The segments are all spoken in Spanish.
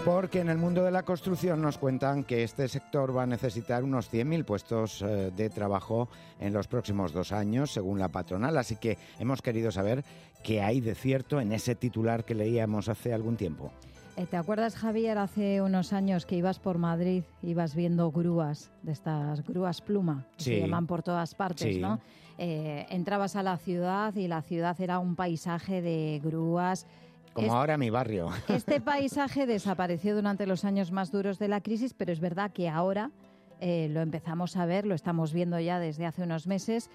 Porque en el mundo de la construcción nos cuentan que este sector va a necesitar unos 100.000 puestos de trabajo en los próximos 2 años, según la patronal. Así que hemos querido saber qué hay de cierto en ese titular que leíamos hace algún tiempo. ¿Te acuerdas, Javier, hace unos años que ibas por Madrid, ibas viendo grúas, de estas grúas pluma, que Sí. se llaman por todas partes, Sí. ¿no? Entrabas a la ciudad y la ciudad era un paisaje de grúas. Como ahora mi barrio. Este paisaje desapareció durante los años más duros de la crisis, pero es verdad que ahora lo empezamos a ver, lo estamos viendo ya desde hace unos meses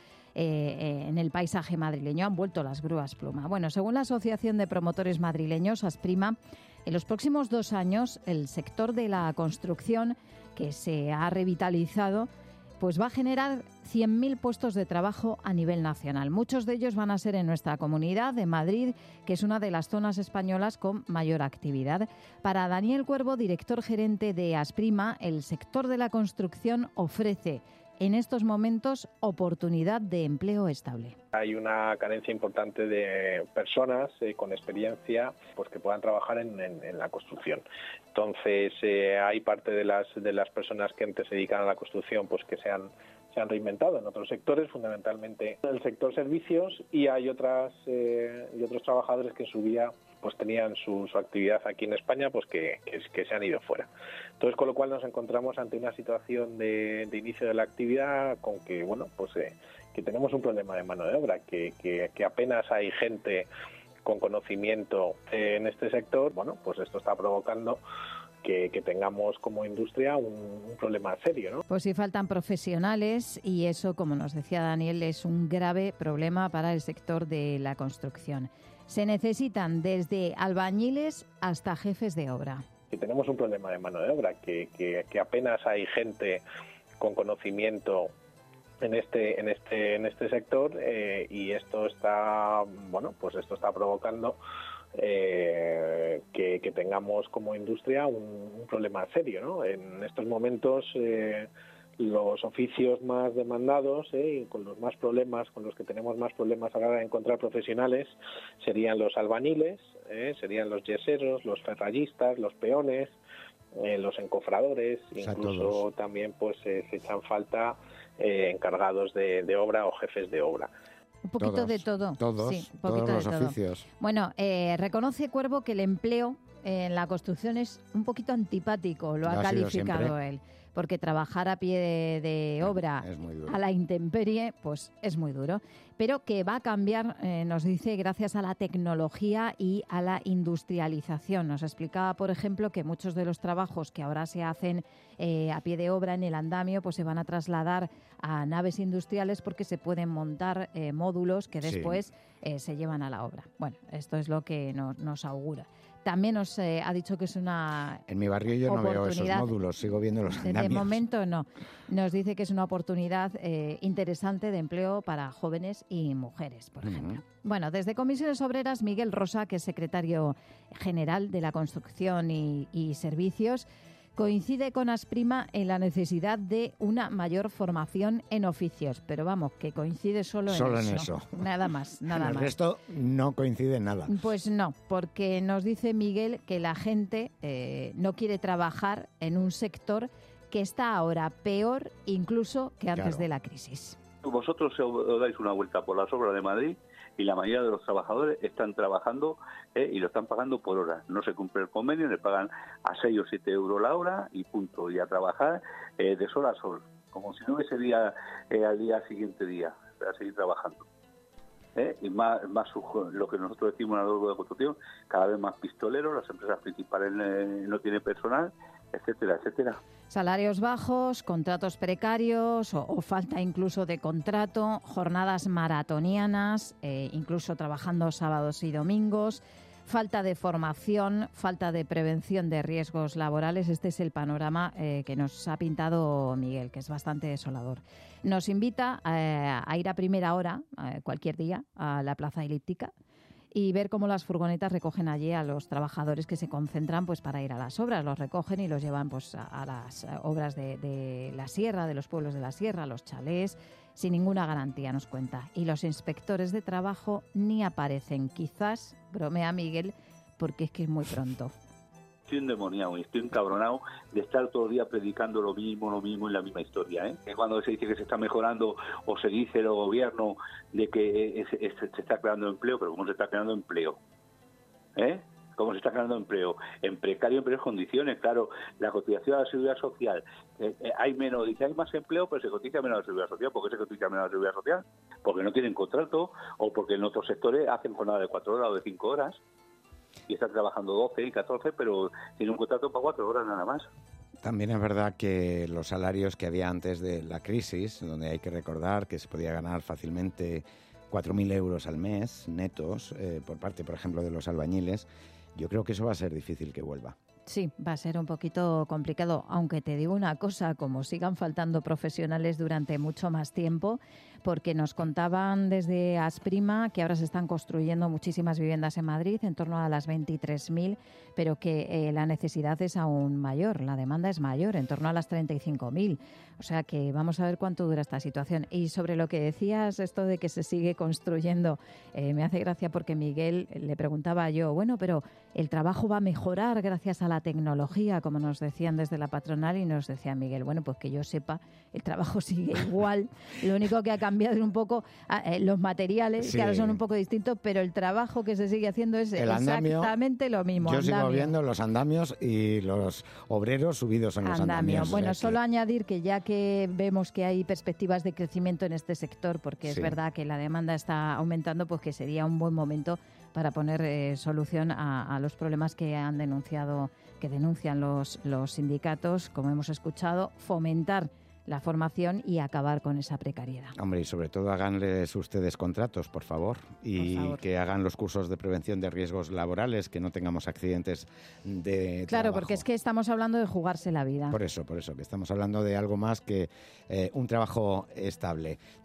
en el paisaje madrileño. Han vuelto las grúas pluma. Bueno, según la Asociación de Promotores Madrileños, Asprima, en los próximos 2 años el sector de la construcción, que se ha revitalizado, pues va a generar 100.000 puestos de trabajo a nivel nacional. Muchos de ellos van a ser en nuestra comunidad, de Madrid, que es una de las zonas españolas con mayor actividad. Para Daniel Cuervo, director gerente de Asprima, el sector de la construcción ofrece en estos momentos oportunidad de empleo estable. Hay una carencia importante de personas con experiencia pues que puedan trabajar en la construcción. Entonces hay parte de las personas que antes se dedican a la construcción pues que se han reinventado en otros sectores, fundamentalmente en el sector servicios, y hay otros trabajadores que en su día pues tenían su actividad aquí en España, pues que se han ido fuera. Entonces, con lo cual nos encontramos ante una situación de inicio de la actividad con que, bueno, pues que tenemos un problema de mano de obra, que apenas hay gente con conocimiento en este sector. Bueno, pues esto está provocando que tengamos como industria un problema serio, ¿no? Pues sí, faltan profesionales y eso, como nos decía Daniel, es un grave problema para el sector de la construcción. Se necesitan desde albañiles hasta jefes de obra. Que tenemos un problema de mano de obra, que apenas hay gente con conocimiento en este sector y esto está provocando que tengamos como industria un problema serio, ¿no? En estos momentos los oficios más demandados y con los que tenemos más problemas a la hora de encontrar profesionales serían los albañiles, serían los yeseros, los ferrallistas, los peones, los encofradores, incluso también pues se echan falta encargados de obra o jefes de obra. Un poquito de todo. Sí, un poquito todos los de todo. oficios. Bueno, reconoce Cuervo que el empleo en la construcción es un poquito antipático, lo ha calificado él. Porque trabajar a pie de obra a la intemperie, pues es muy duro. Pero que va a cambiar, nos dice, gracias a la tecnología y a la industrialización. Nos explicaba, por ejemplo, que muchos de los trabajos que ahora se hacen a pie de obra en el andamio, pues se van a trasladar a naves industriales porque se pueden montar módulos que después se llevan a la obra. Bueno, esto es lo que nos augura. También nos ha dicho que es una En mi barrio yo no veo esos módulos, sigo viendo los andamios. De momento no. Nos dice que es una oportunidad interesante de empleo para jóvenes y mujeres, por ejemplo. Bueno, desde Comisiones Obreras, Miguel Rosa, que es secretario general de la Construcción y Servicios, coincide con Asprima en la necesidad de una mayor formación en oficios, pero vamos, que coincide solo en eso. Nada más, nada más. El resto no coincide en nada. Pues no, porque nos dice Miguel que la gente no quiere trabajar en un sector que está ahora peor incluso que antes de la crisis. Vosotros os dais una vuelta por las obras de Madrid y la mayoría de los trabajadores están trabajando y lo están pagando por hora. No se cumple el convenio, le pagan a 6 o 7 euros la hora y punto. Y a trabajar de sol a sol, como si no hubiese día al día siguiente día, a seguir trabajando. Y más lo que nosotros decimos en la de construcción, cada vez más pistoleros, las empresas principales no tienen personal, etcétera, etcétera. Salarios bajos, contratos precarios o falta incluso de contrato, jornadas maratonianas, incluso trabajando sábados y domingos, falta de formación, falta de prevención de riesgos laborales. Este es el panorama que nos ha pintado Miguel, que es bastante desolador. Nos invita a ir a primera hora, cualquier día, a la Plaza Elíptica y ver cómo las furgonetas recogen allí a los trabajadores que se concentran pues para ir a las obras. Los recogen y los llevan pues a las obras de la sierra, de los pueblos de la sierra, los chalés, sin ninguna garantía, nos cuenta. Y los inspectores de trabajo ni aparecen. Quizás, bromea Miguel, porque es que es muy pronto. estoy endemoniado y estoy encabronado de estar todo el día predicando lo mismo y la misma historia, ¿eh? Que cuando se dice que se está mejorando o se dice el gobierno de que se está creando empleo, pero ¿cómo se está creando empleo? ¿Cómo se está creando empleo? En precario, en peores condiciones, claro. La cotización a la seguridad social, hay más empleo, pero se cotiza menos a la seguridad social. ¿Por qué se cotiza menos a la seguridad social? Porque no tienen contrato, o porque en otros sectores hacen jornada de 4 horas o de 5 horas, y están trabajando 12 y 14, pero tienen un contrato para 4 horas nada más. También es verdad que los salarios que había antes de la crisis, donde hay que recordar que se podía ganar fácilmente 4.000 euros al mes netos, por parte, por ejemplo, de los albañiles, yo creo que eso va a ser difícil que vuelva. Sí, va a ser un poquito complicado, aunque te digo una cosa, como sigan faltando profesionales durante mucho más tiempo, porque nos contaban desde Asprima que ahora se están construyendo muchísimas viviendas en Madrid, en torno a las 23.000, pero que la necesidad es aún mayor, la demanda es mayor, en torno a las 35.000. O sea que vamos a ver cuánto dura esta situación. Y sobre lo que decías, esto de que se sigue construyendo, me hace gracia porque Miguel le preguntaba yo, bueno, pero el trabajo va a mejorar gracias a la tecnología, como nos decían desde la patronal, y nos decía Miguel, bueno, pues que yo sepa, el trabajo sigue igual, lo único que ha cambiado es un poco los materiales, sí, que ahora son un poco distintos, pero el trabajo que se sigue haciendo es exactamente lo mismo. Yo sigo viendo los andamios y los obreros subidos en los andamios. Bueno, solo añadir que ya que vemos que hay perspectivas de crecimiento en este sector, porque es verdad que la demanda está aumentando, pues que sería un buen momento para poner solución a los problemas que denuncian los sindicatos, como hemos escuchado, fomentar la formación y acabar con esa precariedad. Hombre, y sobre todo háganles ustedes contratos, por favor, y que hagan los cursos de prevención de riesgos laborales, que no tengamos accidentes de trabajo. Porque es que estamos hablando de jugarse la vida. Por eso, que estamos hablando de algo más que un trabajo estable.